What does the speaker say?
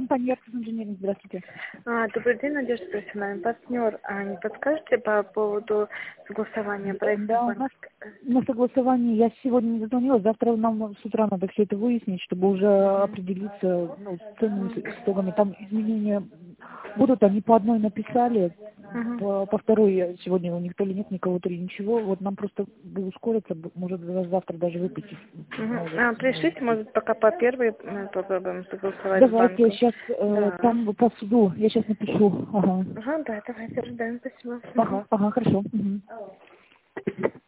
компания Яркос Инженеринг, здравствуйте. Добрый день, Надежда профессиональный партнер. Не подскажете по поводу согласования проекта? Да, у нас на согласовании я сегодня не дозвонилась, завтра нам с утра надо все это выяснить, чтобы уже определиться с ценными с итогами. Там изменения будут, они по одной написали, по второй сегодня у них то ли нет никого, то ли ничего. Вот нам просто бы ускориться, может завтра даже выпустить. Пришлите, может, пока по первой мы попробуем согласовать с Давайте я банком. сейчас там по суду, я сейчас напишу. Да, давайте ожидаем, спасибо. Ага, хорошо. Угу.